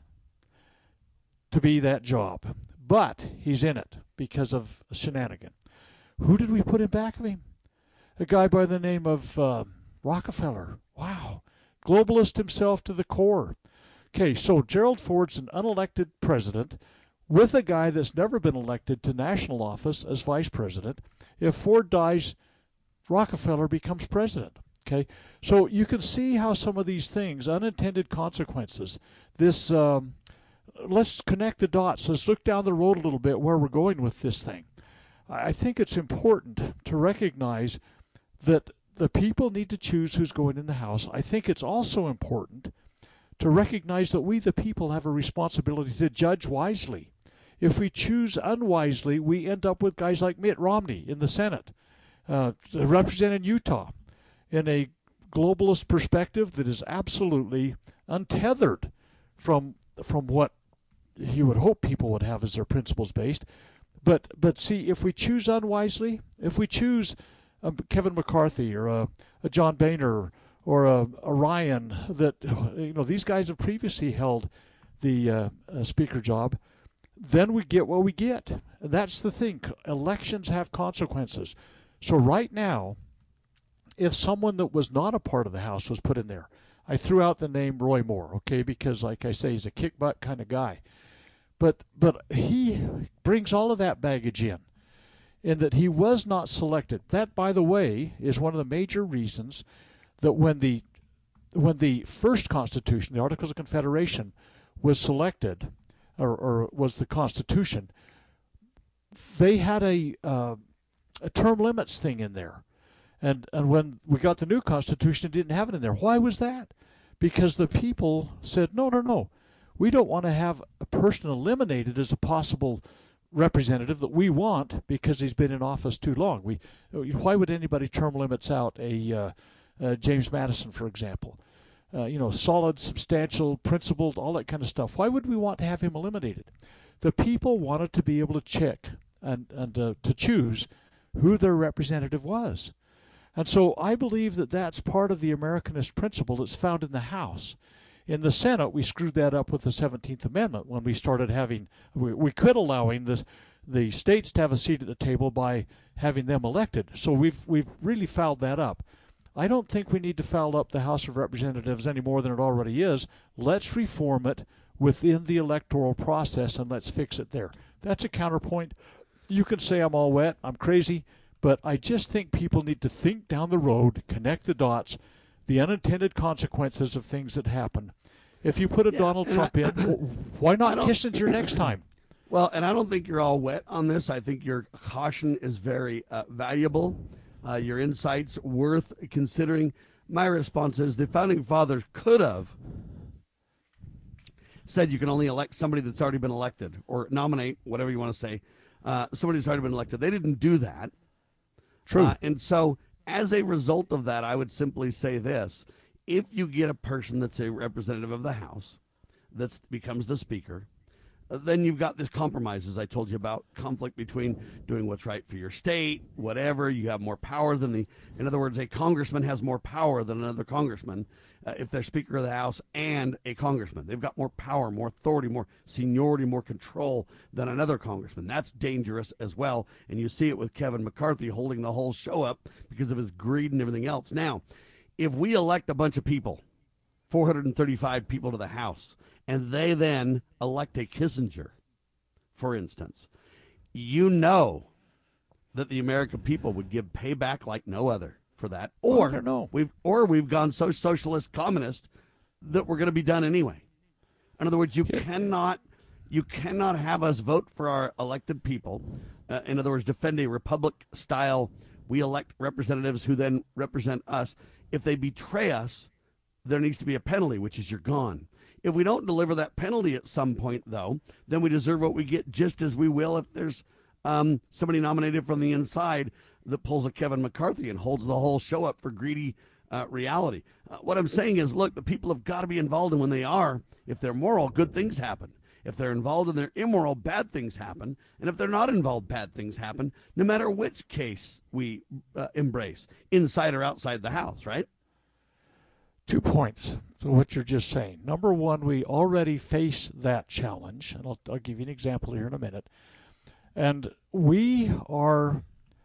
to be that job, but he's in it because of a shenanigan. Who did we put in back of him? A guy by the name of uh, Rockefeller. Wow. Globalist himself to the core. Okay, so Gerald Ford's an unelected president with a guy that's never been elected to national office as vice president. If Ford dies, Rockefeller becomes president. Okay, so you can see how some of these things, unintended consequences, this... Um, let's connect the dots. Let's look down the road a little bit where we're going with this thing. I think it's important to recognize that the people need to choose who's going in the House. I think it's also important to recognize that we, the people, have a responsibility to judge wisely. If we choose unwisely, we end up with guys like Mitt Romney in the Senate. uh, representing Utah in a globalist perspective that is absolutely untethered from from what you would hope people would have as their principles based. But but see, if we choose unwisely, if we choose um, Kevin McCarthy or a, a John Boehner or a, a Ryan, that you know these guys have previously held the uh, uh, speaker job, then we get what we get. That's the thing. Elections have consequences. So right now, if someone that was not a part of the House was put in there, I threw out the name Roy Moore, okay, because like I say, he's a kick butt kind of guy. But but he brings all of that baggage in, in that he was not selected. That, by the way, is one of the major reasons that when the when the first Constitution, the Articles of Confederation, was selected, or, or was the Constitution, they had a uh, a term limits thing in there. And and when we got the new Constitution, it didn't have it in there. Why was that? Because the people said, no, no, no. We don't want to have a person eliminated as a possible representative that we want because he's been in office too long. We, why would anybody term limits out a uh, uh, James Madison, for example? Uh, you know, solid, substantial, principled, all that kind of stuff. Why would we want to have him eliminated? The people wanted to be able to check and, and uh, to choose who their representative was. And so I believe that that's part of the Americanist principle that's found in the House. In the Senate, we screwed that up with the seventeenth Amendment when we started having, we, we quit allowing this, the states to have a seat at the table by having them elected. So we've we've really fouled that up. I don't think we need to foul up the House of Representatives any more than it already is. Let's reform it within the electoral process and let's fix it there. That's a counterpoint. You can say I'm all wet, I'm crazy, but I just think people need to think down the road, connect the dots, the unintended consequences of things that happen. If you put a yeah, Donald Trump I, in, why not Kissinger next time? Well, and I don't think you're all wet on this. I think your caution is very uh, valuable. Uh, your insights worth considering. My response is the Founding Fathers could have said you can only elect somebody that's already been elected or nominate, whatever you want to say, uh, somebody that's already been elected. They didn't do that. True. Uh, and so as a result of that, I would simply say this. If you get a person that's a representative of the House that becomes the speaker, then you've got this compromises I told you about, conflict between doing what's right for your state, whatever. You have more power than the, in other words, a congressman has more power than another congressman uh, if they're Speaker of the House and a congressman. They've got more power, more authority, more seniority, more control than another congressman. That's dangerous as well, and you see it with Kevin McCarthy holding the whole show up because of his greed and everything else. Now, if we elect a bunch of people, four hundred thirty-five people to the House, and they then elect a Kissinger, for instance, you know that the American people would give payback like no other for that. Or I don't know. we've or we've gone so socialist communist that we're going to be done anyway. In other words, you yeah. cannot you cannot have us vote for our elected people. Uh, in other words, defend a republic style. We elect representatives who then represent us. If they betray us, there needs to be a penalty, which is you're gone. If we don't deliver that penalty at some point, though, then we deserve what we get, just as we will if there's um, somebody nominated from the inside that pulls a Kevin McCarthy and holds the whole show up for greedy uh, reality. Uh, what I'm saying is, look, the people have got to be involved, and when they are, if they're moral, good things happen. If they're involved and they're immoral, bad things happen. And if they're not involved, bad things happen, no matter which case we uh, embrace, inside or outside the House, right? Two points to what you're just saying. Number one, we already face that challenge, and I'll, I'll give you an example here in a minute. And we are,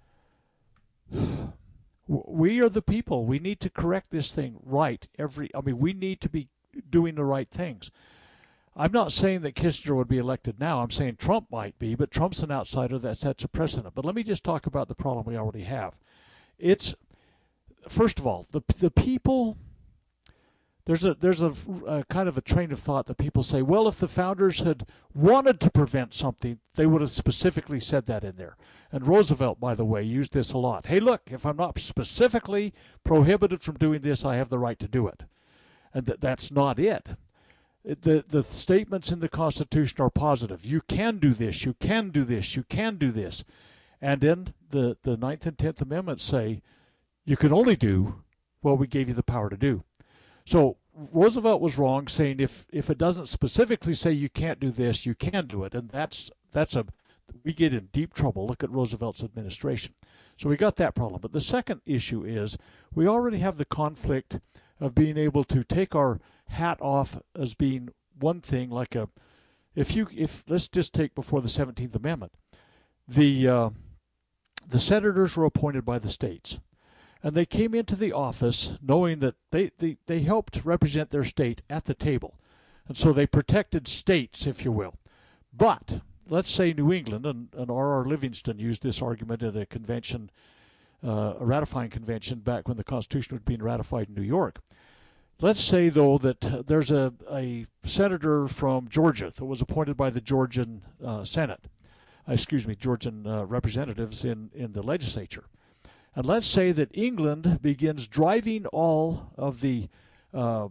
we are the people. We need to correct this thing right. Every, I mean, we need to be doing the right things. I'm not saying that Kissinger would be elected now. I'm saying Trump might be, but Trump's an outsider that sets a precedent. But let me just talk about the problem we already have. It's, first of all, the the people. There's a there's a, a kind of a train of thought that people say, well, if the founders had wanted to prevent something, they would have specifically said that in there. And Roosevelt, by the way, used this a lot. Hey, look, if I'm not specifically prohibited from doing this, I have the right to do it. And th- that's not it. The the statements in the Constitution are positive. You can do this, you can do this, you can do this. And then the, the Ninth and Tenth Amendments say you can only do what we gave you the power to do. So Roosevelt was wrong saying if, if it doesn't specifically say you can't do this, you can do it. And that's that's a we get in deep trouble. Look at Roosevelt's administration. So we got that problem. But the second issue is we already have the conflict of being able to take our hat off as being one thing, like a if you if let's just take before the seventeenth Amendment. The uh, the senators were appointed by the states. And they came into the office knowing that they, they, they helped represent their state at the table. And so they protected states, if you will. But let's say New England, and, and R R Livingston used this argument at a convention, uh, a ratifying convention back when the Constitution was being ratified in New York. Let's say, though, that there's a, a senator from Georgia that was appointed by the Georgian uh, Senate, uh, excuse me, Georgian uh, representatives in, in the legislature. And let's say that England begins driving all of the uh,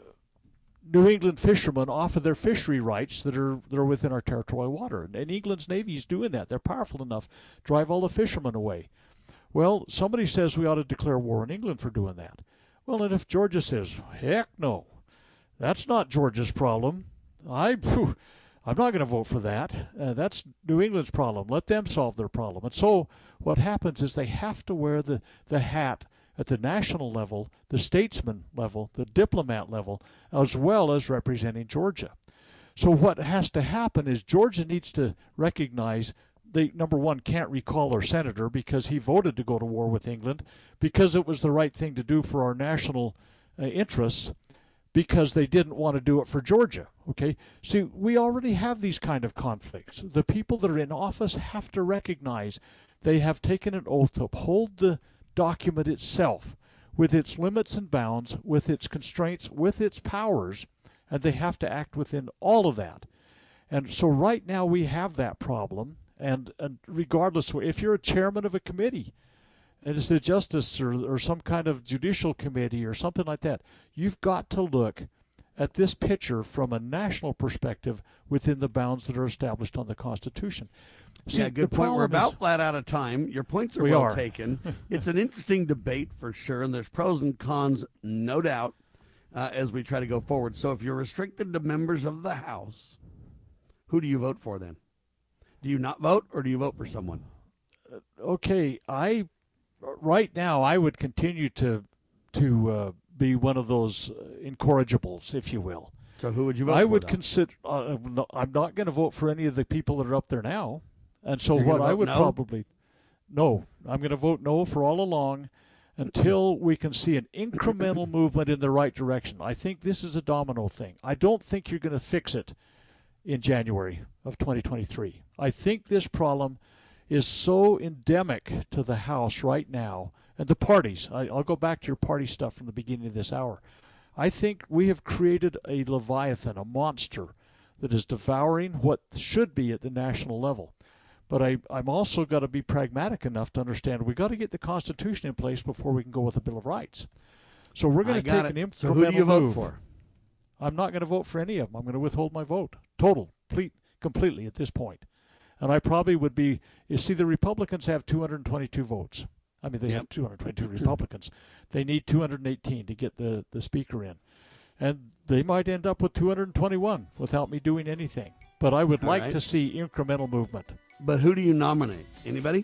New England fishermen off of their fishery rights that are that are within our territorial water. And, and England's Navy is doing that. They're powerful enough to drive all the fishermen away. Well, somebody says we ought to declare war on England for doing that. Well, and if Georgia says, heck no, that's not Georgia's problem. I, phew, I'm not going to vote for that. Uh, that's New England's problem. Let them solve their problem. And so what happens is they have to wear the, the hat at the national level, the statesman level, the diplomat level, as well as representing Georgia. So what has to happen is Georgia needs to recognize they, number one, can't recall their senator because he voted to go to war with England because it was the right thing to do for our national uh, interests, because they didn't want to do it for Georgia. Okay, see, we already have these kind of conflicts. The people that are in office have to recognize they have taken an oath to uphold the document itself with its limits and bounds, with its constraints, with its powers, and they have to act within all of that. And so right now we have that problem, and, and regardless, if you're a chairman of a committee, and it's the justice or, or some kind of judicial committee or something like that, you've got to look at this picture from a national perspective within the bounds that are established on the Constitution. See, yeah, good point. We're about is, flat out of time. Your points are we well are. taken. It's an interesting debate for sure, and there's pros and cons, no doubt, uh, as we try to go forward. So if you're restricted to members of the House, who do you vote for then? Do you not vote, or do you vote for someone? Uh, okay, I... Right now, I would continue to to uh, be one of those incorrigibles, if you will. So who would you vote I for? I would though? consider. Uh, I'm not going to vote for any of the people that are up there now, and so, so what I would no? probably no. I'm going to vote no for all along until we can see an incremental movement in the right direction. I think this is a domino thing. I don't think you're going to fix it in January of twenty twenty-three. I think this problem is so endemic to the House right now, and the parties. I, I'll go back to your party stuff from the beginning of this hour. I think we have created a leviathan, a monster, that is devouring what should be at the national level. But I, I'm also got to be pragmatic enough to understand we've got to get the Constitution in place before we can go with the Bill of Rights. So we're going to take it. an incremental So who do you vote move. for? I'm not going to vote for any of them. I'm going to withhold my vote. Total, complete, completely at this point. And I probably would be, you see, the Republicans have two hundred twenty-two votes. I mean, they yep. have two hundred twenty-two Republicans. They need two hundred eighteen to get the, the speaker in. And they might end up with two hundred twenty-one without me doing anything. But I would All like right. to see incremental movement. But who do you nominate? Anybody?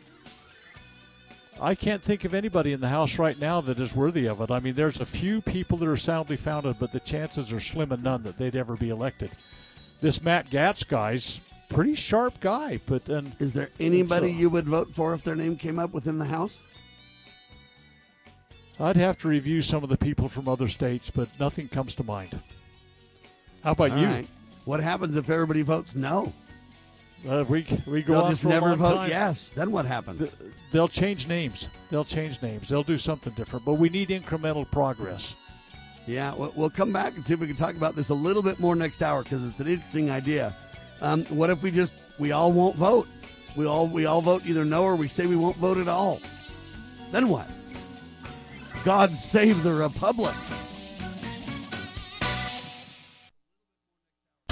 I can't think of anybody in the House right now that is worthy of it. I mean, there's a few people that are soundly founded, but the chances are slim and none that they'd ever be elected. This Matt Gaetz guy's pretty sharp guy, but and is there anybody uh, you would vote for if their name came up within the House? I'd have to review some of the people from other states, but nothing comes to mind. How about All you? Right. What happens if everybody votes no? Uh, we we go They'll on just for never a long vote time. yes. Then what happens? The, they'll change names. They'll change names. They'll do something different. But we need incremental progress. Yeah, we'll, we'll come back and see if we can talk about this a little bit more next hour because it's an interesting idea. Um, what if we just we all won't vote? We all we all vote either no or we say we won't vote at all. Then what? God save the Republic.